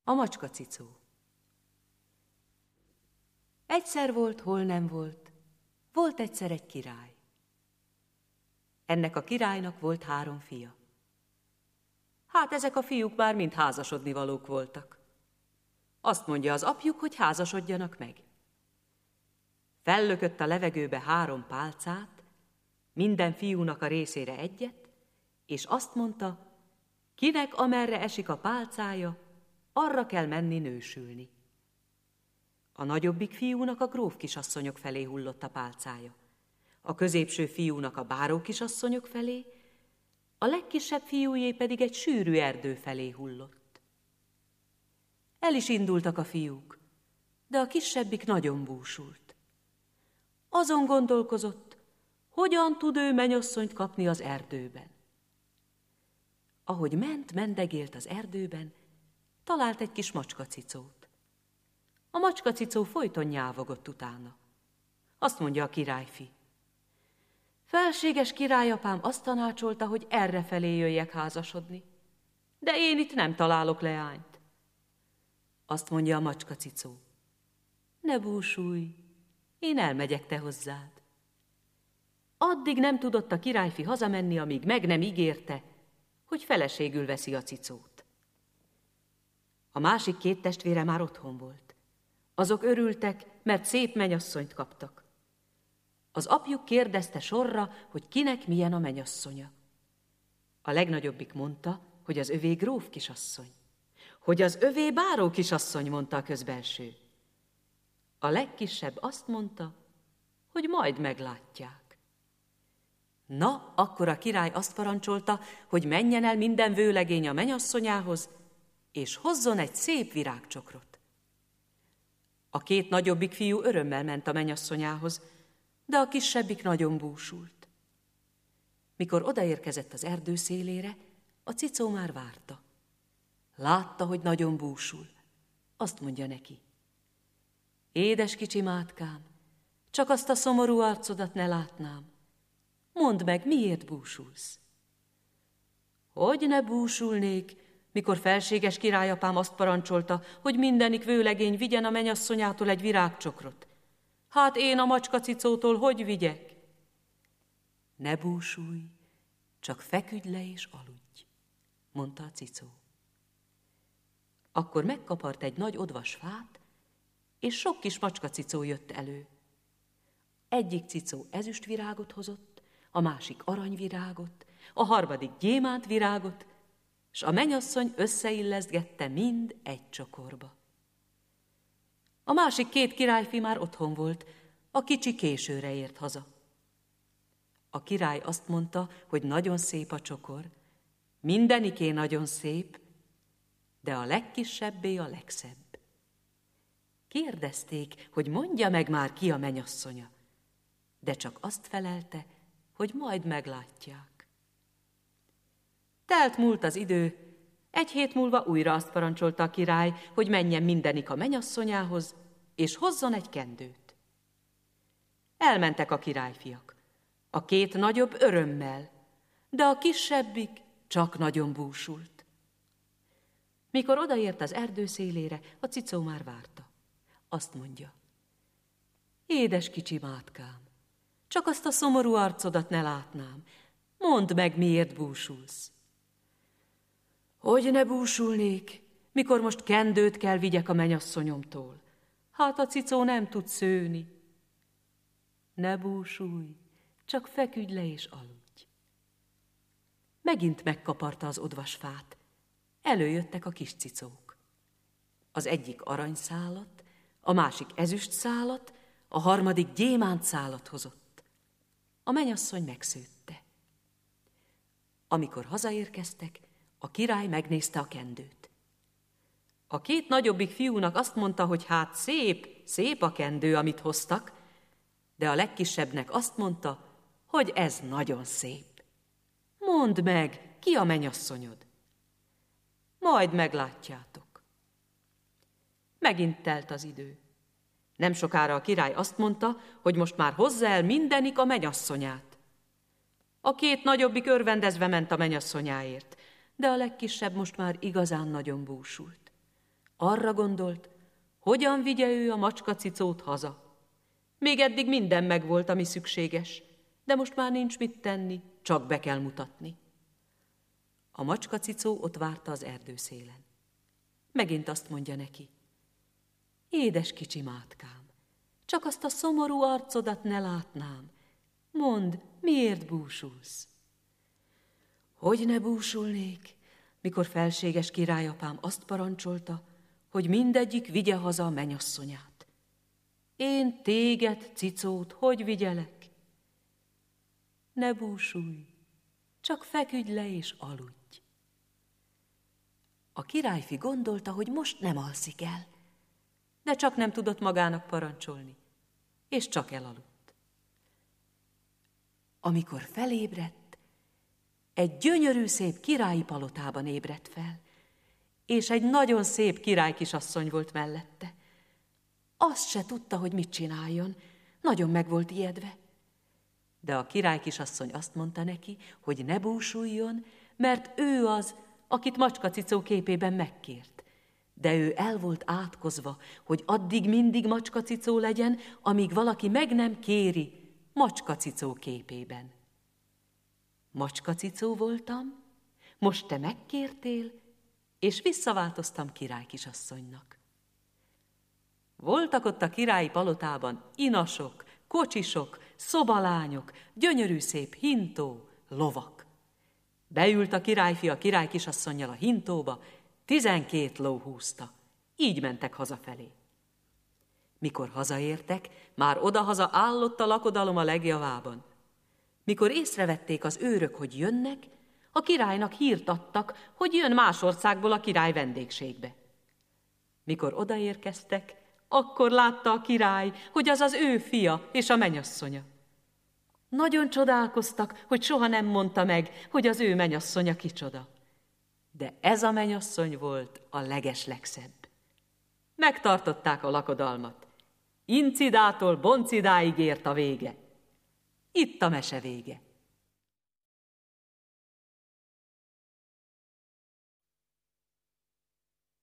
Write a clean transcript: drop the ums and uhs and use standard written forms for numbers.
A macskacicó. Egyszer volt, hol nem volt, volt egyszer egy király. Ennek a királynak volt 3 fia. Hát ezek a fiúk már mind házasodnivalók voltak. Azt mondja az apjuk, hogy házasodjanak meg. Fellökött a levegőbe 3 pálcát, minden fiúnak a részére egyet, és azt mondta, kinek amerre esik a pálcája, arra kell menni nősülni. A nagyobbik fiúnak a gróf kisasszonyok felé hullott a pálcája, a középső fiúnak a báró kisasszonyok felé, a legkisebb fiújé pedig egy sűrű erdő felé hullott. El is indultak a fiúk, de a kisebbik nagyon búsult. Azon gondolkozott, hogyan tud ő menyasszonyt kapni az erdőben. Ahogy mendegélt az erdőben, talált egy kis macskacicót. A macskacicó folyton nyávogott utána. Azt mondja a királyfi. Felséges királyapám azt tanácsolta, hogy errefelé jöjjek házasodni, de én itt nem találok leányt. Azt mondja a macskacicó. Ne búsulj, én elmegyek te hozzád. Addig nem tudott a királyfi hazamenni, amíg meg nem ígérte, hogy feleségül veszi a cicót. A másik 2 testvére már otthon volt. Azok örültek, mert szép menyasszonyt kaptak. Az apjuk kérdezte sorra, hogy kinek milyen a menyasszonya. A legnagyobbik mondta, hogy az övé gróf kisasszony. Hogy az övé báró kisasszony, mondta a közbelső. A legkisebb azt mondta, hogy majd meglátják. Na, akkor a király azt parancsolta, hogy menjen el minden vőlegény a menyasszonyához, és hozzon egy szép virágcsokrot. A 2 nagyobbik fiú örömmel ment a menyasszonyához, de a kisebbik nagyon búsult. Mikor odaérkezett az erdő szélére, a cicó már várta. Látta, hogy nagyon búsul. Azt mondja neki. Édes kicsi mátkám, csak azt a szomorú arcodat ne látnám. Mondd meg, miért búsulsz? Hogy ne búsulnék, mikor felséges királyapám azt parancsolta, hogy mindenik vőlegény vigyen a menyasszonyától egy virágcsokrot. Hát én a macskacicótól hogy vigyek? Ne búsulj, csak feküdj le és aludj, mondta a cicó. Akkor megkapart egy nagy odvas fát, és sok kis macskacicó jött elő. Egyik cicó ezüstvirágot hozott, a másik aranyvirágot, a harmadik gyémántvirágot, s a menyasszony összeillesztgette mind egy csokorba. A másik 2 királyfi már otthon volt, a kicsi későre ért haza. A király azt mondta, hogy nagyon szép a csokor, mindeniké nagyon szép, de a legkisebbé a legszebb. Kérdezték, hogy mondja meg már ki a menyasszonya, de csak azt felelte, hogy majd meglátják. Telt múlt az idő, 1 hét múlva újra azt parancsolta a király, hogy menjen mindenik a menyasszonyához, és hozzon egy kendőt. Elmentek a királyfiak, a 2 nagyobb örömmel, de a kisebbik csak nagyon búsult. Mikor odaért az erdő szélére, a cicó már várta. Azt mondja, édes kicsi mátkám, csak azt a szomorú arcodat ne látnám, mondd meg, miért búsulsz. Hogy ne búsulnék, mikor most kendőt kell vigyek a menyasszonyomtól? Hát a cicó nem tud szőni. Ne búsulj, csak feküdj le és aludj. Megint megkaparta az odvasfát. Előjöttek a kis cicók. Az egyik aranyszálat, a másik ezüstszálat, a harmadik gyémántszálat hozott. A menyasszony megszőtte. Amikor hazaérkeztek, a király megnézte a kendőt. A 2 nagyobbik fiúnak azt mondta, hogy hát szép a kendő, amit hoztak, de a legkisebbnek azt mondta, hogy ez nagyon szép. Mondd meg, ki a menyasszonyod? Majd meglátjátok. Megint telt az idő. Nem sokára a király azt mondta, hogy most már hozza el mindenik a menyasszonyát. A 2 nagyobbik örvendezve ment a menyasszonyáért, de a legkisebb most már igazán nagyon búsult. Arra gondolt, hogyan vigye ő a macskacicót haza. Még eddig minden megvolt, ami szükséges, de most már nincs mit tenni, csak be kell mutatni. A macskacicó ott várta az erdőszélen. Megint azt mondja neki: édes kicsi mátkám, csak azt a szomorú arcodat ne látnám. Mondd, miért búsulsz? Hogy ne búsulnék, mikor felséges királyapám azt parancsolta, hogy mindegyik vigye haza a menyasszonyát. Én téged, cicót, hogy vigyelek? Ne búsulj, csak feküdj le és aludj. A királyfi gondolta, hogy most nem alszik el, de csak nem tudott magának parancsolni, és csak elaludt. Amikor felébredt, egy gyönyörű szép királyi palotában ébredt fel, és egy nagyon szép királykisasszony volt mellette. Azt se tudta, hogy mit csináljon, nagyon meg volt ijedve. De a királykisasszony azt mondta neki, hogy ne búsuljon, mert ő az, akit macskacicó képében megkért. De ő el volt átkozva, hogy addig mindig macskacicó legyen, amíg valaki meg nem kéri macskacicó képében. Macskacicó voltam, most te megkértél, és visszaváltoztam királykisasszonynak. Voltak ott a királyi palotában inasok, kocsisok, szobalányok, gyönyörű szép hintó, lovak. Beült a királyfi a királykisasszonnyal a hintóba, 12 ló húzta. Így mentek hazafelé. Mikor hazaértek, már odahaza állott a lakodalom a legjavában. Mikor észrevették az őrök, hogy jönnek, a királynak hírt adtak, hogy jön más országból a király vendégségbe. Mikor odaérkeztek, akkor látta a király, hogy az az ő fia és a menyasszonya. Nagyon csodálkoztak, hogy soha nem mondta meg, hogy az ő menyasszonya kicsoda. De ez a menyasszony volt a legeslegszebb. Megtartották a lakodalmat. Incidától Boncidáig ért a vége. Itt a mese vége.